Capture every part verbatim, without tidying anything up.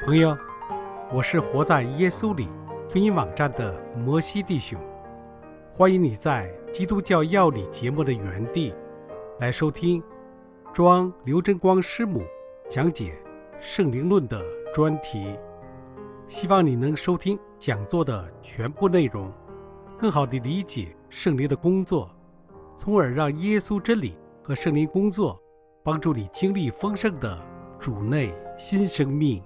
朋友，我是活在耶稣里福音网站的摩西弟兄，欢迎你在基督教要理节目的原地来收听庄刘真光师母讲解圣灵论的专题，希望你能收听讲座的全部内容，更好地理解圣灵的工作，从而让耶稣真理和圣灵工作帮助你经历丰盛的主内新生命。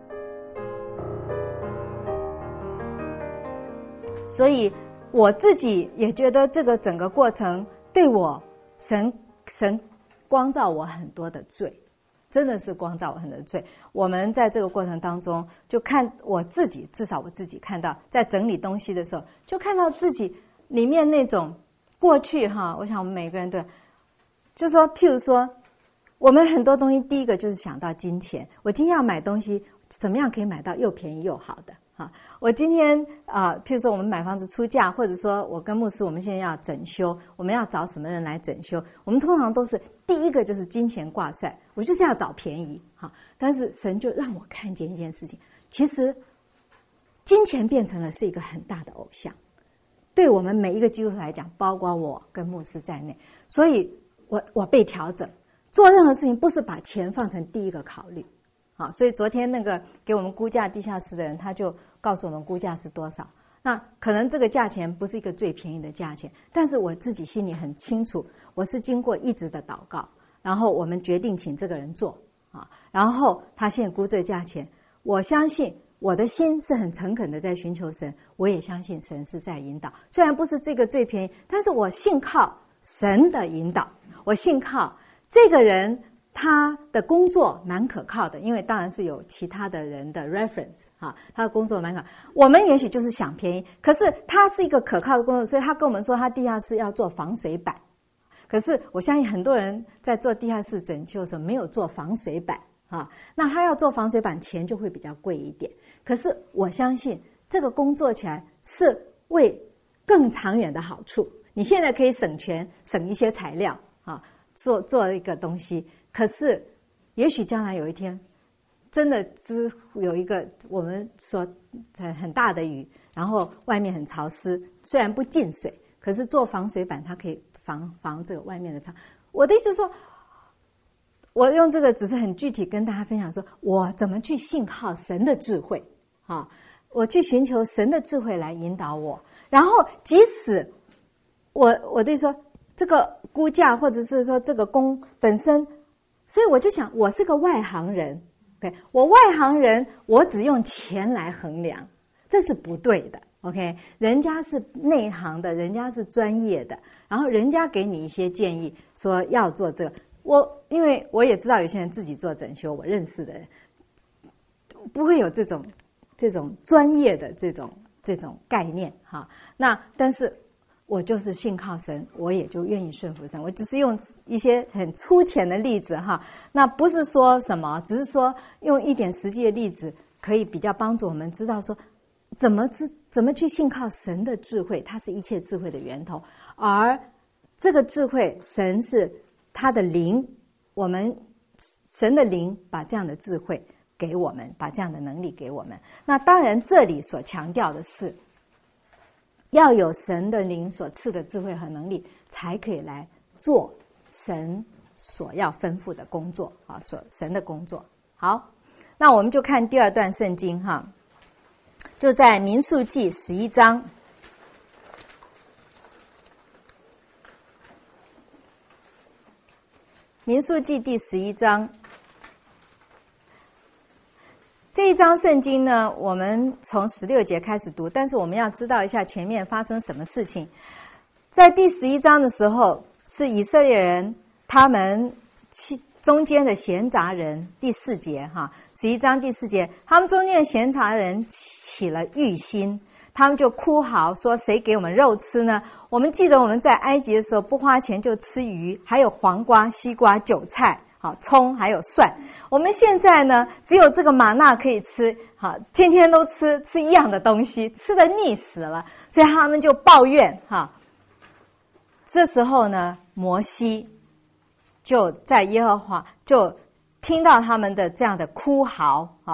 所以我自己也觉得这个整个过程对我神神光照我很多的罪，真的是光照我很多的罪。我们在这个过程当中就看我自己，至少我自己看到在整理东西的时候，就看到自己里面那种过去哈，我想我们每个人都就是说，譬如说我们很多东西，第一个就是想到金钱，我今天要买东西怎么样可以买到又便宜又好的。我今天啊、呃，譬如说我们买房子出价，或者说我跟牧师我们现在要整修，我们要找什么人来整修，我们通常都是第一个就是金钱挂帅，我就是要找便宜哈。但是神就让我看见一件事情，其实金钱变成了是一个很大的偶像，对我们每一个基督徒来讲，包括我跟牧师在内，所以我我被调整，做任何事情不是把钱放成第一个考虑。好，所以昨天那个给我们估价地下室的人，他就告诉我们估价是多少。那可能这个价钱不是一个最便宜的价钱，但是我自己心里很清楚，我是经过一直的祷告，然后我们决定请这个人做啊，然后他现在估这个价钱，我相信我的心是很诚恳的在寻求神，我也相信神是在引导。虽然不是这个最便宜，但是我信靠神的引导，我信靠这个人。他的工作蛮可靠的，因为当然是有其他的人的 reference 哈，他的工作蛮可靠。我们也许就是想便宜，可是他是一个可靠的工作，所以他跟我们说他地下室要做防水板。可是我相信很多人在做地下室整修的时候没有做防水板啊，那他要做防水板钱就会比较贵一点。可是我相信这个工作起来是为更长远的好处。你现在可以省钱，省一些材料啊，做做一个东西。可是，也许将来有一天，真的只有一个我们说很大的雨，然后外面很潮湿，虽然不进水，可是做防水板它可以防防这个外面的潮。我的意思就是说，我用这个只是很具体跟大家分享说，我怎么去信靠神的智慧啊，我去寻求神的智慧来引导我。然后，即使我我的意思说这个估价或者是说这个工本身。所以我就想，我是个外行人 ，OK， 我外行人，我只用钱来衡量，这是不对的 ，OK， 人家是内行的，人家是专业的，然后人家给你一些建议，说要做这个，我因为我也知道有些人自己做整修，我认识的人不会有这种这种专业的这种这种概念哈，那但是。我就是信靠神，我也就愿意顺服神。我只是用一些很粗浅的例子哈，那不是说什么，只是说用一点实际的例子，可以比较帮助我们知道说，怎么知怎么去信靠神的智慧，它是一切智慧的源头。而这个智慧，神是他的灵，我们神的灵把这样的智慧给我们，把这样的能力给我们。那当然，这里所强调的是。要有神的灵所赐的智慧和能力，才可以来做神所要吩咐的工作啊，所神的工作。好，那我们就看第二段圣经哈，就在民数记十一章。民数记第十一章。这一章圣经呢，我们从十六节开始读，但是我们要知道一下前面发生什么事情。在第十一章的时候，是以色列人他们中间的闲杂人，第四节哈，十一章第四节，他们中间的闲杂人起了欲心，他们就哭嚎说：“谁给我们肉吃呢？我们记得我们在埃及的时候，不花钱就吃鱼，还有黄瓜、西瓜、韭菜。”好，葱还有蒜，我们现在呢只有这个玛纳可以吃，好，天天都吃吃一样的东西，吃得腻死了，所以他们就抱怨哈。这时候呢，摩西就在耶和华就听到他们的这样的哭嚎啊，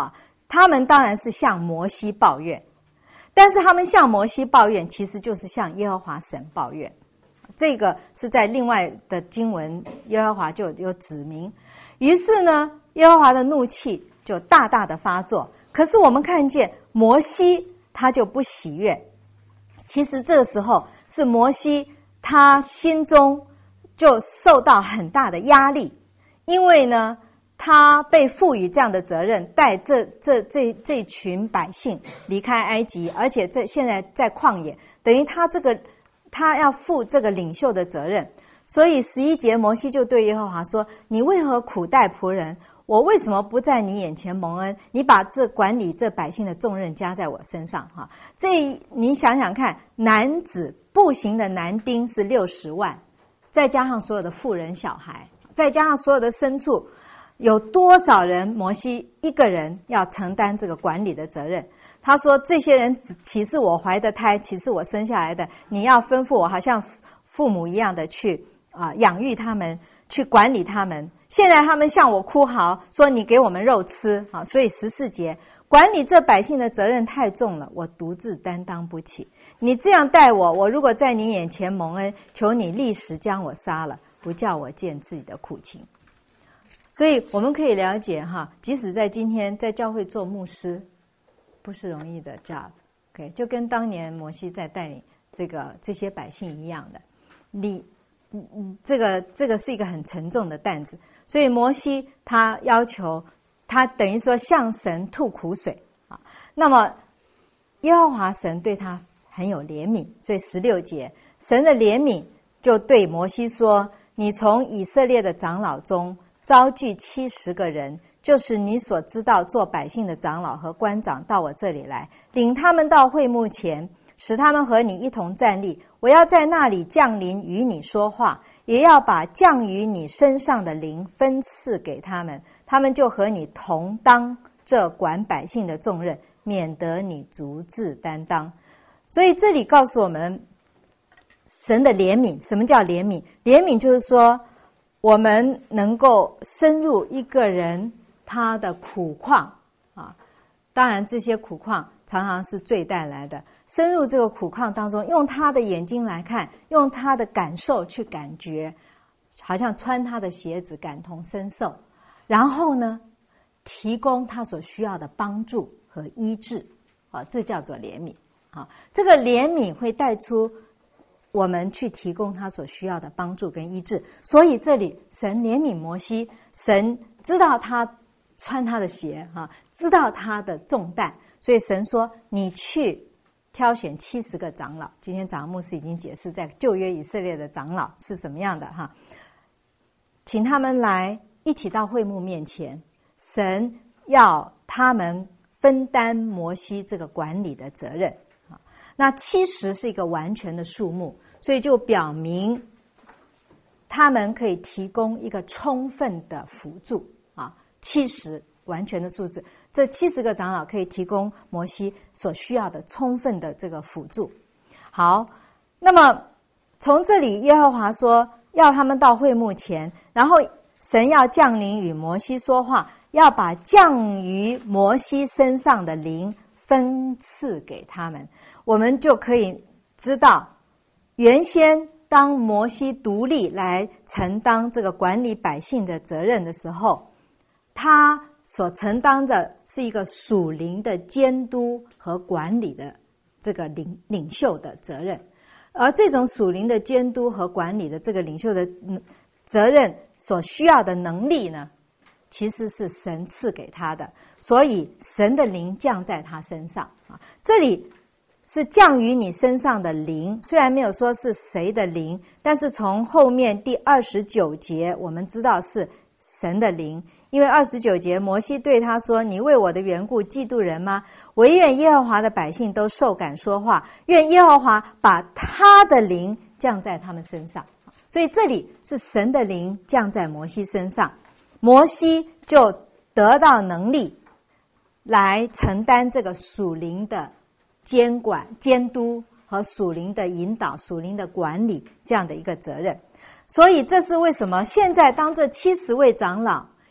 他们当然是向摩西抱怨，但是他们向摩西抱怨，其实就是向耶和华神抱怨。这个是在另外的经文，耶和华就有指明。于是呢，耶和华的怒气就大大的发作。可是我们看见摩西他就不喜悦。其实这个时候是摩西他心中就受到很大的压力，因为呢，他被赋予这样的责任，带这这这这群百姓离开埃及，而且这现在在旷野，等于他这个他要负这个领袖的责任。所以十一节，摩西就对耶和华说：“你为何苦待仆人？我为什么不在你眼前蒙恩？你把这管理这百姓的重任加在我身上。”哈，这你想想看，男子步行的男丁是六十万，再加上所有的妇人小孩，再加上所有的牲畜，有多少人摩西一个人要承担这个管理的责任？他说：“这些人岂是我怀的胎，岂是我生下来的？你要吩咐我，好像父母一样的去啊、呃、养育他们，去管理他们。现在他们向我哭嚎，说你给我们肉吃啊！所以十四节，管理这百姓的责任太重了，我独自担当不起。你这样待我，我如果在你眼前蒙恩，求你立时将我杀了，不叫我见自己的苦情。”所以我们可以了解哈，即使在今天在教会做牧师，不是容易的 job，OK， 就跟当年摩西在带领这个这些百姓一样的，你，这个这个是一个很沉重的担子。所以摩西他要求他等于说向神吐苦水啊。那么耶和华神对他很有怜悯，所以十六节，神的怜悯就对摩西说：“你从以色列的长老中招聚七十个人，就是你所知道做百姓的长老和官长，到我这里来，领他们到会幕前，使他们和你一同站立。我要在那里降临与你说话，也要把降于你身上的灵分赐给他们，他们就和你同当这管百姓的重任，免得你独自担当。”所以这里告诉我们神的怜悯。什么叫怜悯？怜悯就是说我们能够深入一个人他的苦况啊，当然这些苦况常常是罪带来的，深入这个苦况当中，用他的眼睛来看，用他的感受去感觉，好像穿他的鞋子，感同身受，然后呢提供他所需要的帮助和医治啊，这叫做怜悯啊。这个怜悯会带出我们去提供他所需要的帮助跟医治。所以这里神怜悯摩西，神知道他穿他的鞋啊，知道他的重担，所以神说你去挑选七十个长老。今天早上牧师已经解释在旧约以色列的长老是什么样的哈，请他们来一起到会幕面前，神要他们分担摩西这个管理的责任。那七十是一个完全的数目，所以就表明他们可以提供一个充分的辅助啊。七十完全的数字，这七十个长老可以提供摩西所需要的充分的这个辅助。好，那么从这里耶和华说要他们到会幕前，然后神要降临与摩西说话，要把降于摩西身上的灵分赐给他们。我们就可以知道，原先当摩西独立来承担这个管理百姓的责任的时候，他所承担的是一个属灵的监督和管理的这个领领袖的责任。而这种属灵的监督和管理的这个领袖的责任所需要的能力呢，其实是神赐给他的，所以神的灵降在他身上啊。这里是降于你身上的灵，虽然没有说是谁的灵，但是从后面第二十九节我们知道是神的灵。因为二十九节摩西对他说，你为我的缘故嫉妒人吗？惟愿耶和华的百姓都受感说话，愿耶和华把他的灵降在他们身上。所以这里是神的灵降在摩西身上，摩西就得到能力来承担这个属灵的监管、监督和属灵的引导、属灵的管理这样的一个责任。所以这是为什么现在当这七十位长老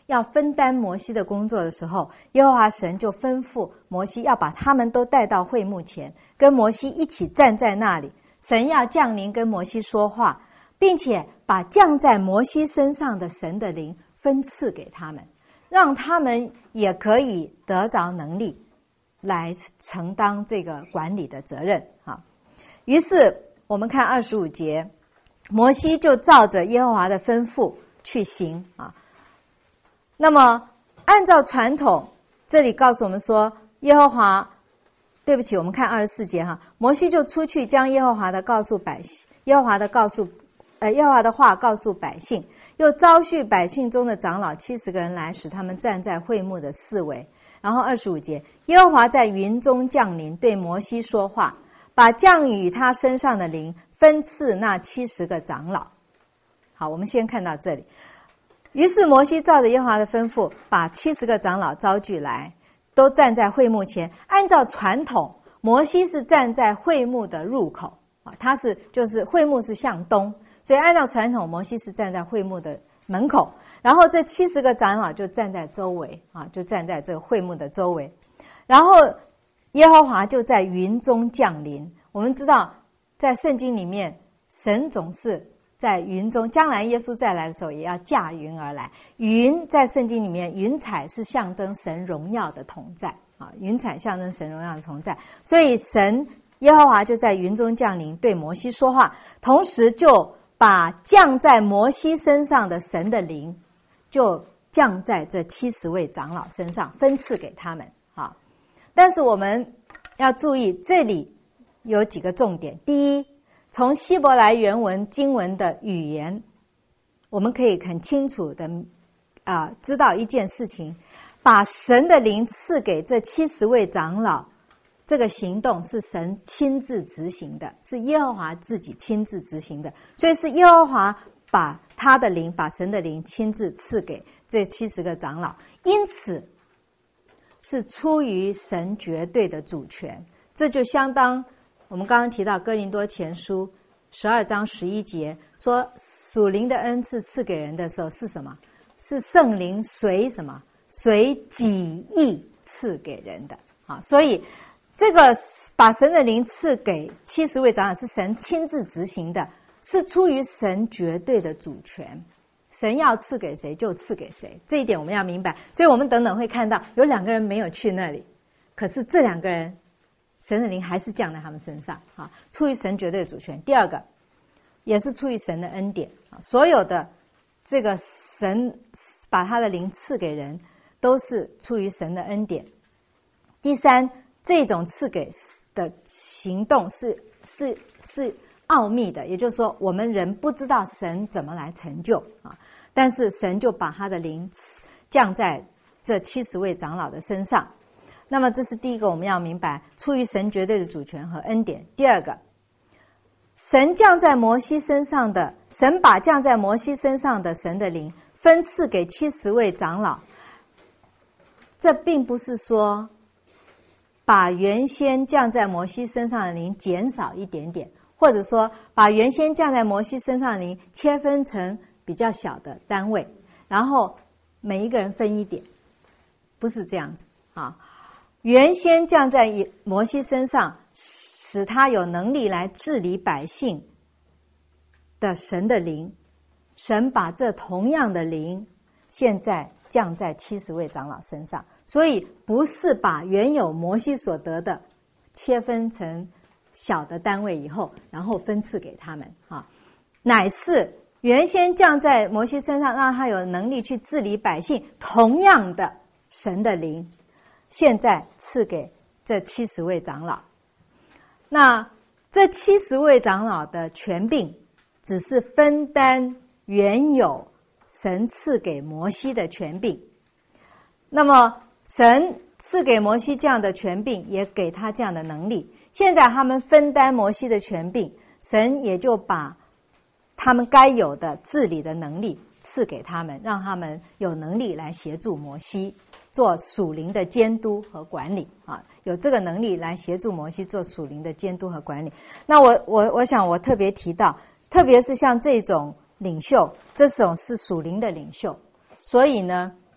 要分担摩西的工作的时候，耶和华神就吩咐摩西要把他们都带到会幕前，跟摩西一起站在那里。神要降临跟摩西说话，并且把降在摩西身上的神的灵分赐给他们，让他们也可以得着能力来承担这个管理的责任啊。于是我们看二十五节，摩西就照着耶和华的吩咐去行啊。那么按照传统，这里告诉我们说，耶和华，对不起，我们看二十四节哈，摩西就出去将耶和华的告诉百姓，耶和华的告诉，呃，耶和华的话告诉百姓，又招聚百姓中的长老七十个人来，使他们站在会幕的四围。然后二十五节，耶和华在云中降临，对摩西说话，把降与他身上的灵分赐那七十个长老。好，我们先看到这里。于是摩西照着耶和华的吩咐，把七十个长老招聚来，都站在会幕前。按照传统，摩西是站在会幕的入口啊，他是就是会幕是向东，所以按照传统，摩西是站在会幕的门口，然后这七十个长老就站在周围啊，就站在这个会幕的周围。然后耶和华就在云中降临。我们知道，在圣经里面，神总是在云中，将来耶稣再来的时候也要驾云而来。云在圣经里面，云彩是象征神荣耀的同在啊，云彩象征神荣耀的同在，所以神耶和华就在云中降临，对摩西说话，同时就把降在摩西身上的神的灵就降在这七十位长老身上，分赐给他们啊。但是我们要注意，这里有几个重点。第一，从希伯来原文经文的语言，我们可以很清楚的啊、呃、知道一件事情，把神的灵赐给这七十位长老，这个行动是神亲自执行的，是耶和华自己亲自执行的，所以是耶和华把他的灵，把神的灵亲自赐给这七十个长老，因此是出于神绝对的主权。这就相当我们刚刚提到哥林多前书十二章十一节说，属灵的恩赐赐给人的时候是什么？是圣灵随什么？随己意赐给人的啊！所以这个把神的灵赐给七十位长老是神亲自执行的，是出于神绝对的主权。神要赐给谁就赐给谁，这一点我们要明白。所以我们等等会看到有两个人没有去那里，可是这两个人神的灵还是降在他们身上啊，出于神绝对的主权。第二个也是出于神的恩典啊，所有的这个神把他的灵赐给人都是出于神的恩典。第三，这种赐给的行动是是是奥秘的，也就是说我们人不知道神怎么来成就啊，但是神就把他的灵降在这七十位长老的身上。那么这是第一个我们要明白，出于神绝对的主权和恩典。第二个，神降在摩西身上的，神把降在摩西身上的神的灵分赐给七十位长老，这并不是说把原先降在摩西身上的灵减少一点点，或者说把原先降在摩西身上的灵切分成比较小的单位，然后每一个人分一点，不是这样子啊。原先降在摩西身上，使他有能力来治理百姓的神的灵，神把这同样的灵现在降在七十位长老身上，所以不是把原有摩西所得的切分成小的单位以后，然后分赐给他们啊，乃是原先降在摩西身上，让他有能力去治理百姓同样的神的灵，现在赐给这七十位长老。那这七十位长老的权柄只是分担原有神赐给摩西的权柄，那么神赐给摩西这样的权柄，也给他这样的能力，现在他们分担摩西的权柄，神也就把他们该有的治理的能力赐给他们，让他们有能力来协助摩西做属灵的监督和管理啊，有这个能力来协助摩西做属灵的监督和管理。那我我我想我特别提到，特别是像这种领袖，这种是属灵的领袖，所以呢，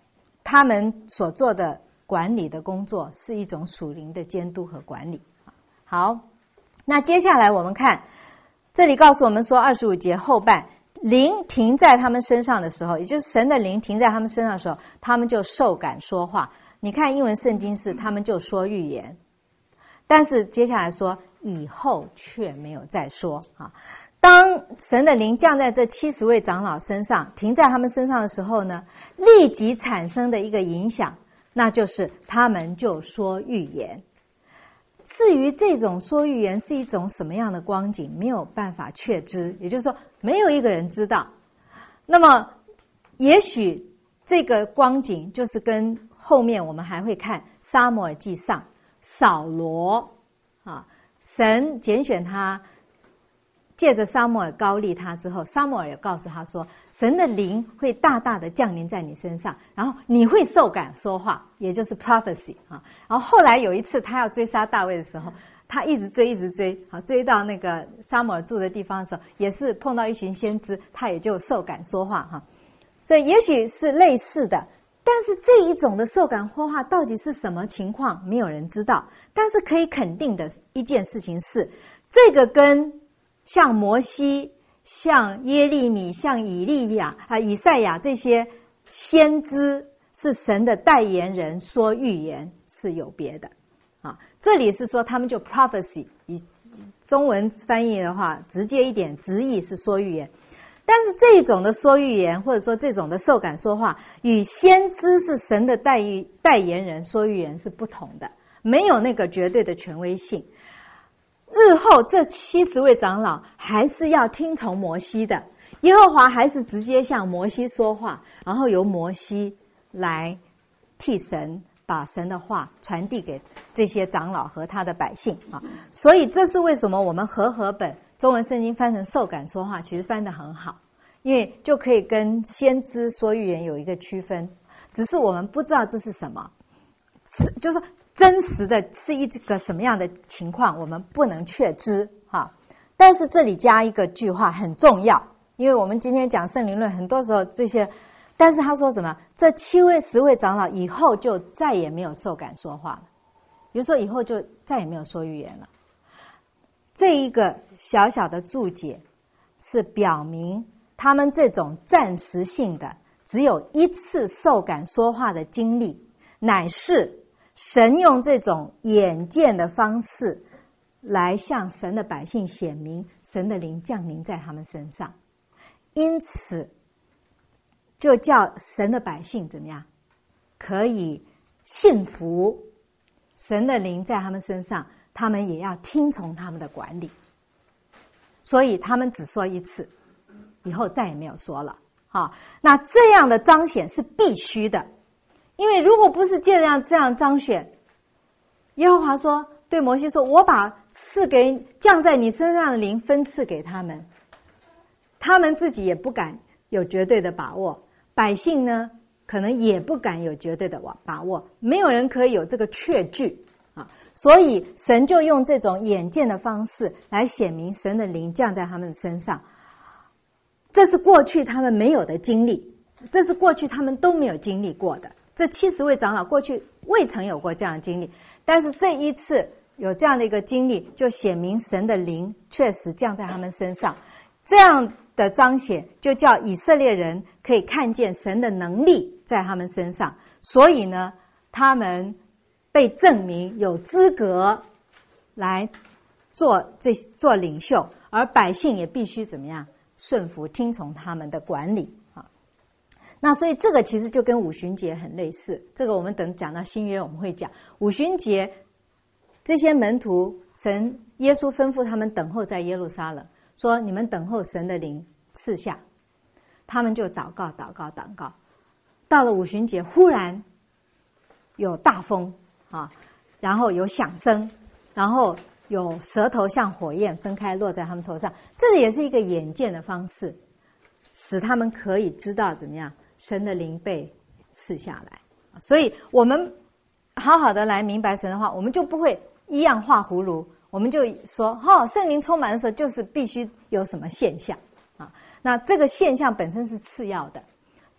他们所做的管理的工作是一种属灵的监督和管理。好，那接下来我们看，这里告诉我们说二十五节后半，灵停在他们身上的时候，也就是神的灵停在他们身上的时候，他们就受感说话。你看英文圣经是他们就说预言，但是接下来说以后却没有再说啊。当神的灵降在这七十位长老身上，停在他们身上的时候呢，立即产生的一个影响，那就是他们就说预言。至于这种说预言是一种什么样的光景，没有办法确知，也就是说没有一个人知道。那么也许这个光景就是跟后面我们还会看撒母耳记上扫罗啊，神拣选他，借着撒母耳膏立他之后，撒母耳也告诉他说，神的灵会大大的降临在你身上，然后你会受感说话，也就是 prophecy 啊。然后后来有一次他要追杀大卫的时候，他一直追一直追，好追到那个撒母耳住的地方的时候，也是碰到一群先知，他也就受感说话哈。所以也许是类似的，但是这一种的受感说话到底是什么情况，没有人知道。但是可以肯定的一件事情是，这个跟像摩西、像耶利米、像以利亚啊、以赛亚这些先知是神的代言人说预言是有别的啊。这里是说他们就 prophecy， 以中文翻译的话直接一点，直译是说预言。但是这一种的说预言，或者说这种的受感说话，与先知是神的代代言人说预言是不同的，没有那个绝对的权威性。日后这七十位长老还是要听从摩西的，耶和华还是直接向摩西说话，然后由摩西来替神把神的话传递给这些长老和他的百姓啊。所以这是为什么我们和合本中文圣经翻成受感说话，其实翻得很好，因为就可以跟先知说预言有一个区分，只是我们不知道这是什么，是就是说真实的是一个什么样的情况，我们不能确知哈。但是这里加一个句话很重要，因为我们今天讲圣灵论，很多时候这些，但是他说什么？这七位十位长老以后就再也没有受感说话了，比如说以后就再也没有说预言了。这一个小小的注解是表明他们这种暂时性的只有一次受感说话的经历，乃是神用这种眼见的方式来向神的百姓显明神的灵降临在他们身上，因此就叫神的百姓怎么样可以信服神的灵在他们身上，他们也要听从他们的管理。所以他们只说一次，以后再也没有说了啊。那这样的彰显是必须的，因为如果不是这样这样彰显，耶和华说对摩西说，我把赐给降在你身上的灵分赐给他们，他们自己也不敢有绝对的把握，百姓呢可能也不敢有绝对的把握，没有人可以有这个确据啊。所以神就用这种眼见的方式来显明神的灵降在他们身上，这是过去他们没有的经历，这是过去他们都没有经历过的。这七十位长老过去未曾有过这样的经历，但是这一次有这样的一个经历，就显明神的灵确实降在他们身上。这样的彰显就叫以色列人可以看见神的能力在他们身上，所以呢，他们被证明有资格来做这做领袖，而百姓也必须怎么样顺服听从他们的管理啊。那所以这个其实就跟五旬节很类似，这个我们等讲到新约我们会讲。五旬节这些门徒，神耶稣吩咐他们等候在耶路撒冷，说你们等候神的灵赐下，他们就祷告祷告祷告，到了五旬节忽然有大风啊，然后有响声，然后有舌头像火焰分开落在他们头上，这也是一个眼见的方式，使他们可以知道怎么样神的灵被赐下来。所以我们好好的来明白神的话，我们就不会一样画葫芦，我们就说哦，圣灵充满的时候就是必须有什么现象啊。那这个现象本身是次要的，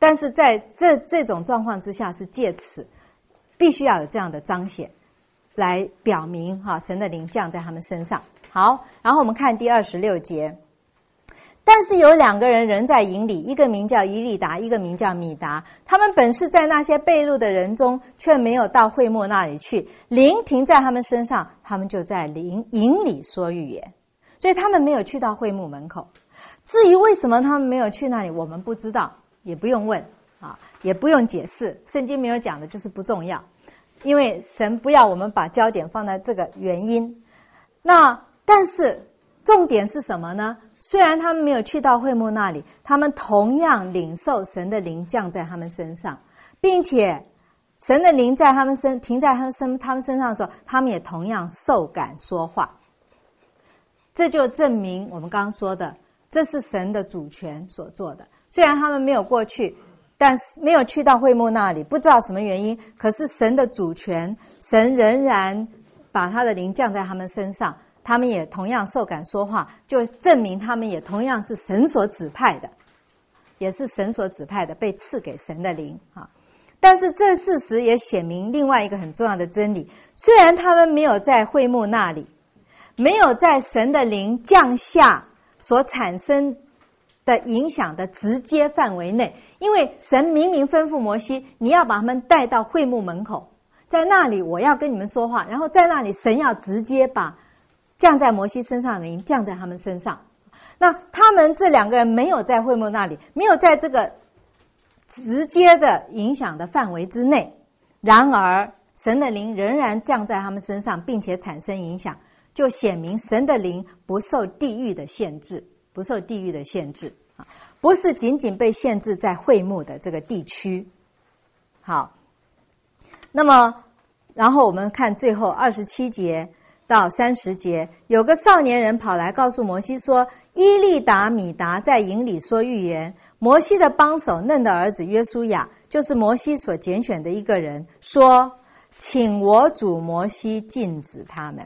但是在这这种状况之下，是借此必须要有这样的彰显，来表明哈神的灵降在他们身上。好，然后我们看第二十六节。但是有两个人仍在营里，一个名叫以利达，一个名叫米达。他们本是在那些被掳的人中，却没有到会幕那里去。灵停在他们身上，他们就在灵营里说预言。所以他们没有去到会幕门口。至于为什么他们没有去那里，我们不知道，也不用问啊，也不用解释。圣经没有讲的就是不重要，因为神不要我们把焦点放在这个原因。那但是重点是什么呢？虽然他们没有去到会幕那里，他们同样领受神的灵降在他们身上，并且神的灵在他们身停在他们身他们身上的时候，他们也同样受感说话。这就证明我们刚刚说的，这是神的主权所做的。虽然他们没有过去，但是没有去到会幕那里，不知道什么原因，可是神的主权，神仍然把他的灵降在他们身上，他们也同样受感说话，就证明他们也同样是神所指派的，也是神所指派的，被赐给神的灵啊。但是这事实也显明另外一个很重要的真理，虽然他们没有在会幕那里，没有在神的灵降下所产生的影响的直接范围内，因为神明明吩咐摩西，你要把他们带到会幕门口，在那里我要跟你们说话，然后在那里神要直接把降在摩西身上的灵降在他们身上。那他们这两个人没有在会幕那里，没有在这个直接的影响的范围之内，然而神的灵仍然降在他们身上，并且产生影响，就显明神的灵不受地域的限制，不受地域的限制，不是仅仅被限制在会幕的这个地区。好，那么然后我们看最后二十七节到三十节，有个少年人跑来告诉摩西说，伊利达米达在营里说预言，摩西的帮手嫩的儿子约书亚，就是摩西所拣选的一个人，说请我主摩西禁止他们。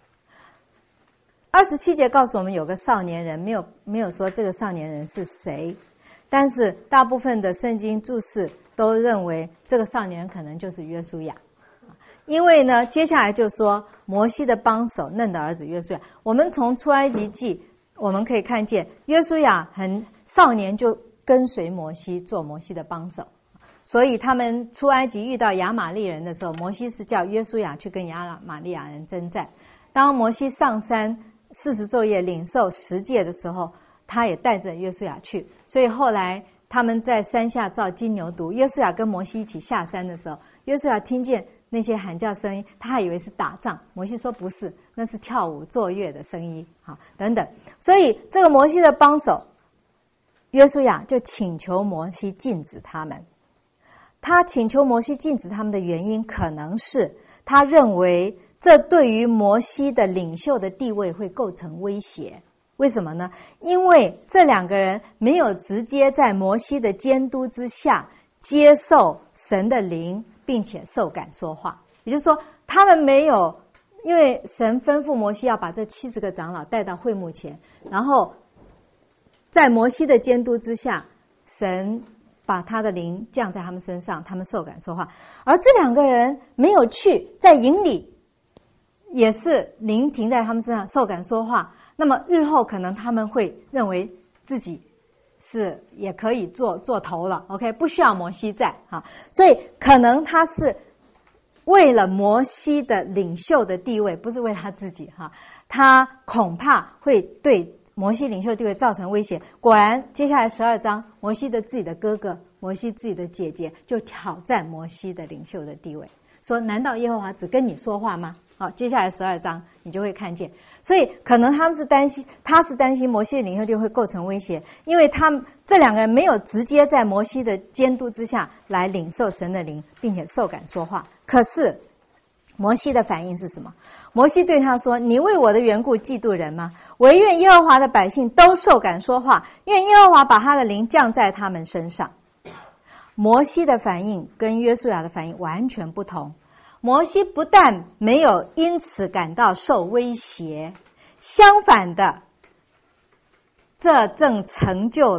二十七节告诉我们有个少年人，没有没有说这个少年人是谁，但是大部分的圣经注释都认为这个少年人可能就是约书亚。因为呢，接下来就说摩西的帮手嫩的儿子约书亚。我们从出埃及记我们可以看见，约书亚很少年就跟随摩西做摩西的帮手，所以他们出埃及遇到亚玛力人的时候，摩西是叫约书亚去跟亚玛力人征战。当摩西上山四十昼夜领受十诫的时候，他也带着约书亚去，所以后来他们在山下造金牛犊，约书亚跟摩西一起下山的时候，约书亚听见那些喊叫声音，他还以为是打仗，摩西说不是，那是跳舞作乐的声音，好，等等。所以这个摩西的帮手约书亚就请求摩西禁止他们。他请求摩西禁止他们的原因，可能是他认为这对于摩西的领袖的地位会构成威胁。为什么呢？因为这两个人没有直接在摩西的监督之下接受神的灵，并且受感说话。也就是说，他们没有，因为神吩咐摩西要把这七十个长老带到会幕前，然后在摩西的监督之下，神把他的灵降在他们身上，他们受感说话。而这两个人没有去，在营里也是灵停在他们身上，受感说话。那么日后可能他们会认为自己是也可以做做头了 ，OK， 不需要摩西在哈，所以可能他是为了摩西的领袖的地位，不是为他自己哈，他恐怕会对摩西领袖地位造成威胁。果然，接下来十二章，摩西的自己的哥哥，摩西自己的姐姐就挑战摩西的领袖的地位，说：“难道耶和华只跟你说话吗？”好，接下来十二章你就会看见，所以可能他们是担心，他是担心摩西的领袖地位会构成威胁，因为他们这两个人没有直接在摩西的监督之下来领受神的灵，并且受感说话。可是摩西的反应是什么？摩西对他说：“你为我的缘故嫉妒人吗？惟愿耶和华的百姓都受感说话，愿耶和华把他的灵降在他们身上。”摩西的反应跟约书亚的反应完全不同。摩西不但没有因此感到受威胁，相反的，这正成就了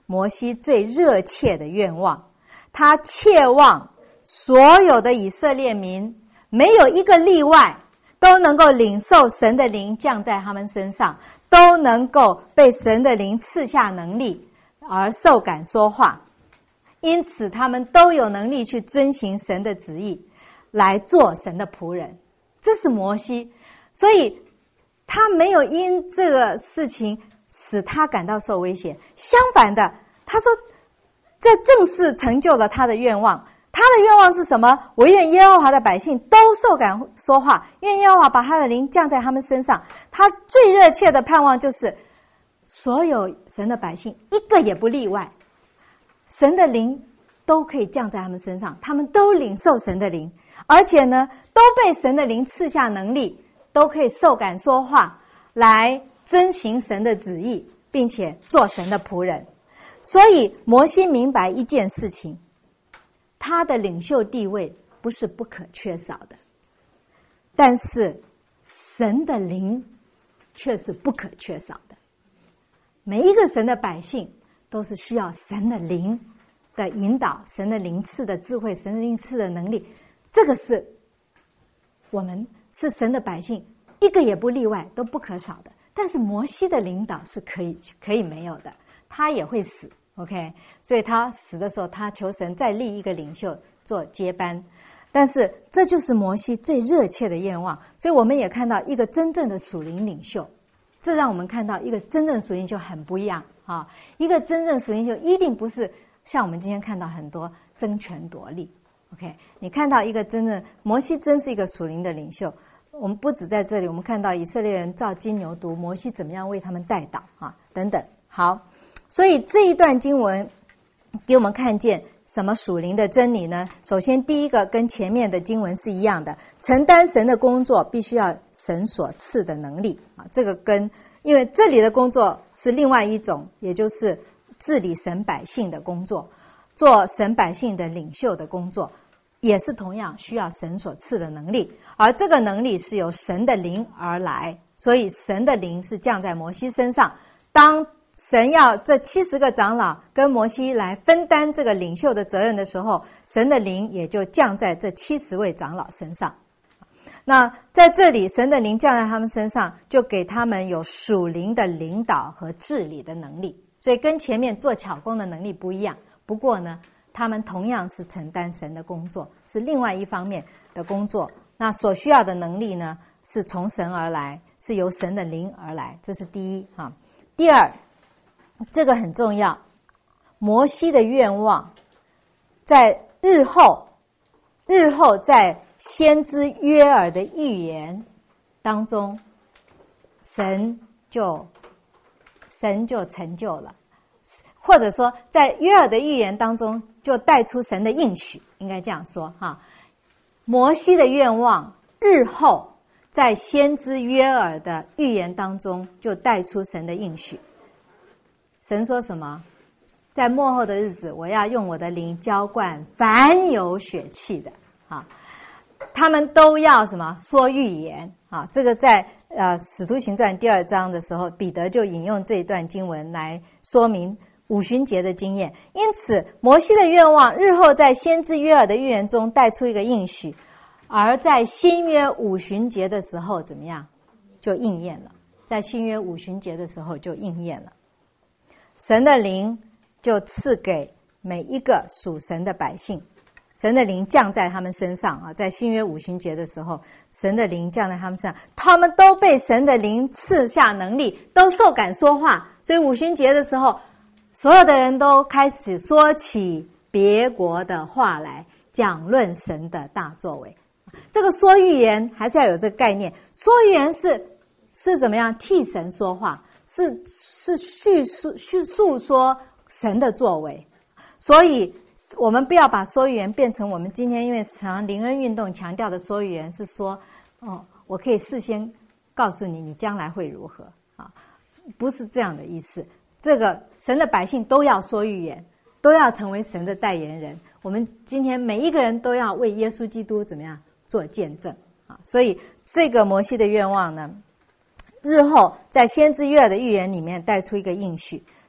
摩西最热切的愿望。他切望所有的以色列民，没有一个例外，都能够领受神的灵降在他们身上，都能够被神的灵赐下能力而受感说话，因此他们都有能力去遵行神的旨意，来做神的仆人。这是摩西，所以他没有因这个事情使他感到受威胁，相反的，他说这正是成就了他的愿望。他的愿望是什么？我愿耶和华的百姓都受感说话，愿耶和华把他的灵降在他们身上。他最热切的盼望就是所有神的百姓一个也不例外，神的灵都可以降在他们身上，他们都领受神的灵，而且呢都被神的灵赐下能力，都可以受感说话，来遵行神的旨意，并且做神的仆人。所以摩西明白一件事情，他的领袖地位不是不可缺少的，但是神的灵却是不可缺少的。每一个神的百姓都是需要神的灵的引导，神的灵赐的智慧，神的灵赐的能力，这个是我们是神的百姓一个也不例外都不可少的。但是摩西的领导是可以可以没有的，他也会死 OK， 所以他死的时候他求神再立一个领袖做接班，但是这就是摩西最热切的愿望。所以我们也看到一个真正的属灵领袖，这让我们看到一个真正的属灵领袖很不一样啊！一个真正属灵领袖一定不是像我们今天看到很多争权夺利 OK， 你看到一个真正摩西真是一个属灵的领袖。我们不止在这里，我们看到以色列人造金牛犊，摩西怎么样为他们代祷啊，等等。好，所以这一段经文给我们看见什么属灵的真理呢？首先，第一个跟前面的经文是一样的，承担神的工作必须要神所赐的能力啊。这个跟因为这里的工作是另外一种，也就是治理神百姓的工作，做神百姓的领袖的工作，也是同样需要神所赐的能力。而这个能力是由神的灵而来，所以神的灵是降在摩西身上。当神要这七十个长老跟摩西来分担这个领袖的责任的时候，神的灵也就降在这七十位长老身上。那在这里，神的灵降在他们身上，就给他们有属灵的领导和治理的能力，所以跟前面做巧工的能力不一样。不过呢，他们同样是承担神的工作，是另外一方面的工作。那所需要的能力呢，是从神而来，是由神的灵而来，这是第一啊。第二，这个很重要，摩西的愿望在日后日后在先知约珥的预言当中，神就神就成就了，或者说在约珥的预言当中就带出神的应许，应该这样说哈。摩西的愿望日后在先知约珥的预言当中就带出神的应许。神说什么？在末后的日子，我要用我的灵浇灌凡有血气的啊，他们都要什么？说预言啊。这个在呃使徒行传第二章的时候，彼得就引用这一段经文来说明五旬节的经验。因此摩西的愿望日后在先知约珥的预言中带出一个应许，而在新约五旬节的时候怎么样？就应验了。在新约五旬节的时候就应验了，神的灵就赐给每一个属神的百姓，神的灵降在他们身上啊！在新约五旬节的时候，神的灵降在他们身上，他们都被神的灵赐下能力，都受感说话。所以五旬节的时候，所有的人都开始说起别国的话来，讲论神的大作为。这个说预言还是要有这个概念，说预言是是怎么样替神说话，是是叙述叙述说神的作为。所以我们不要把说预言变成我们今天因为常灵恩运动强调的说预言是说，哦，我可以事先告诉你你将来会如何啊，不是这样的意思。这个神的百姓都要说预言，都要成为神的代言人。我们今天每一个人都要为耶稣基督怎么样做见证啊！所以这个摩西的愿望呢，日后在先知约珥的预言里面带出一个应许。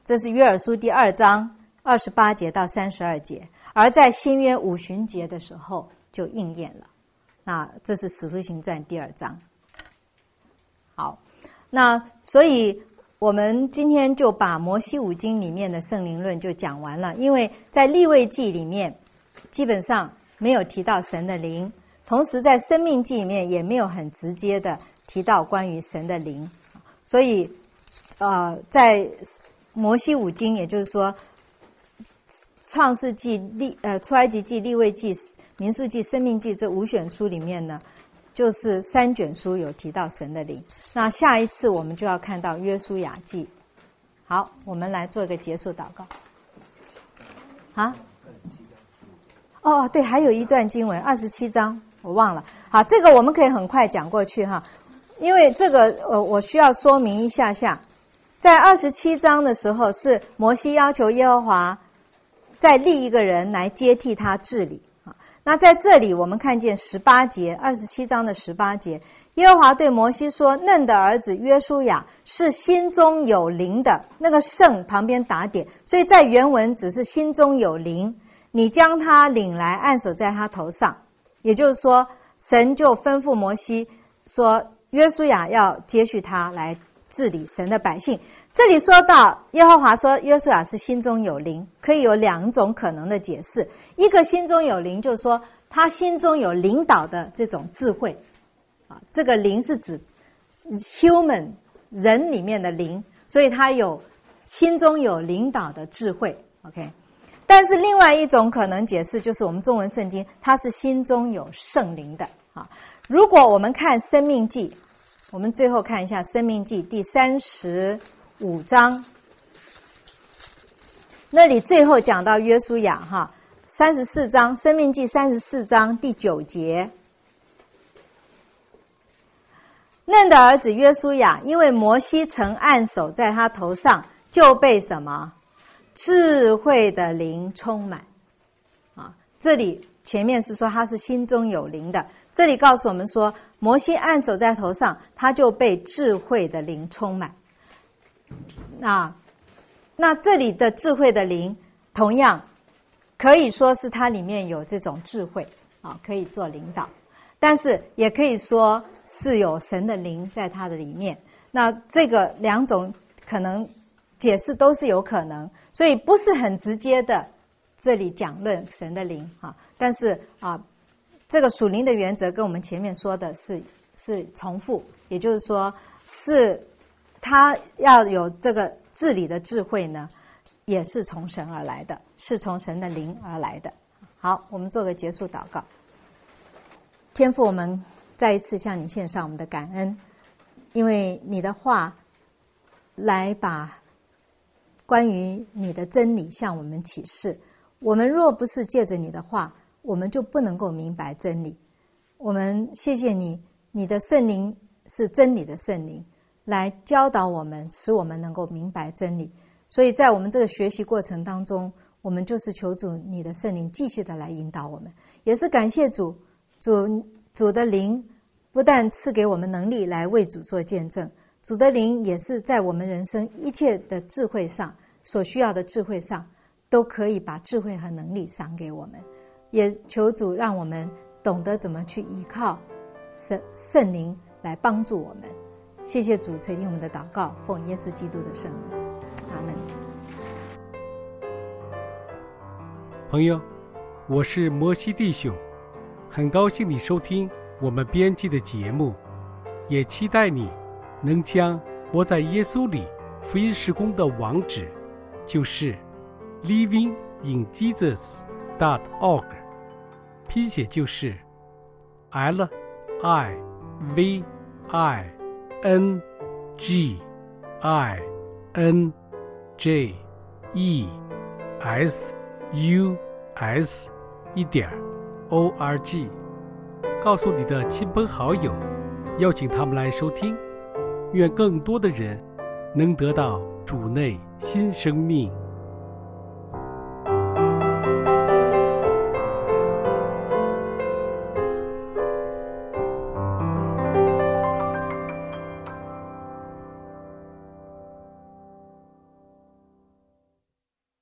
这是约珥书第二章二十八节到三十二节，而在新约五旬节的时候就应验了。那这是使徒行传第二章。好，那所以我们今天就把摩西五经里面的圣灵论就讲完了，因为在利未记里面基本上没有提到神的灵，同时在生命记里面也没有很直接的提到关于神的灵，所以呃，在摩西五经，也就是说创世纪、利呃出埃及记、利未记、民数记、生命记这五卷书里面呢，就是三卷书有提到神的灵。那下一次我们就要看到约书亚记。好，我们来做一个结束祷告。啊？哦，对，还有一段经文，二十七章，我忘了。好，这个我们可以很快讲过去哈，因为这个呃，我需要说明一下下。在二十七章的时候，是摩西要求耶和华再立一个人来接替他治理。那在这里我们看见十八节，二十七章的十八节，耶和华对摩西说：嫩的儿子约书亚是心中有灵的，那个圣旁边打点，所以在原文只是心中有灵，你将他领来按手在他头上。也就是说，神就吩咐摩西说，约书亚要接续他来治理神的百姓。这里说到耶和华说约书亚是心中有灵，可以有两种可能的解释。一个心中有灵，就是说他心中有领导的这种智慧啊，这个灵是指 human 人里面的灵，所以他有心中有领导的智慧。 OK， 但是另外一种可能解释就是我们中文圣经他是心中有圣灵的啊。如果我们看生命记，我们最后看一下生命记第三十五章，那里最后讲到约书亚哈，三十四章，生命记三十四章第九节，嫩的儿子约书亚，因为摩西曾按手在他头上，就被什么智慧的灵充满啊。这里前面是说他是心中有灵的，这里告诉我们说摩西按手在头上，他就被智慧的灵充满。那那这里的智慧的灵同样可以说是它里面有这种智慧啊，可以做领导，但是也可以说是有神的灵在它的里面。那这个两种可能解释都是有可能，所以不是很直接的这里讲论神的灵啊，但是啊，这个属灵的原则跟我们前面说的是是重复，也就是说是他要有这个治理的智慧呢，也是从神而来的，是从神的灵而来的。好，我们做个结束祷告。天父，我们再一次向你献上我们的感恩，因为你的话来把关于你的真理向我们启示。我们若不是借着你的话，我们就不能够明白真理。我们谢谢你，你的圣灵是真理的圣灵，来教导我们，使我们能够明白真理。所以在我们这个学习过程当中，我们就是求主你的圣灵继续的来引导我们，也是感谢主，主主的灵不但赐给我们能力来为主做见证，主的灵也是在我们人生一切的智慧上，所需要的智慧上，都可以把智慧和能力赏给我们。也求主让我们懂得怎么去依靠圣圣灵来帮助我们。谢谢主垂听我们的祷告，奉耶稣基督的圣名，阿们。 朋友，我是摩西弟兄，很高兴你收听我们编辑的节目，也期待你能将活在耶稣里福音事工的网址，就是 living in jesus dot org， 拼写就是 L I V I N G I N J E S U S 一点 O R G， 告诉你的亲朋好友，邀请他们来收听，愿更多的人能得到主内新生命。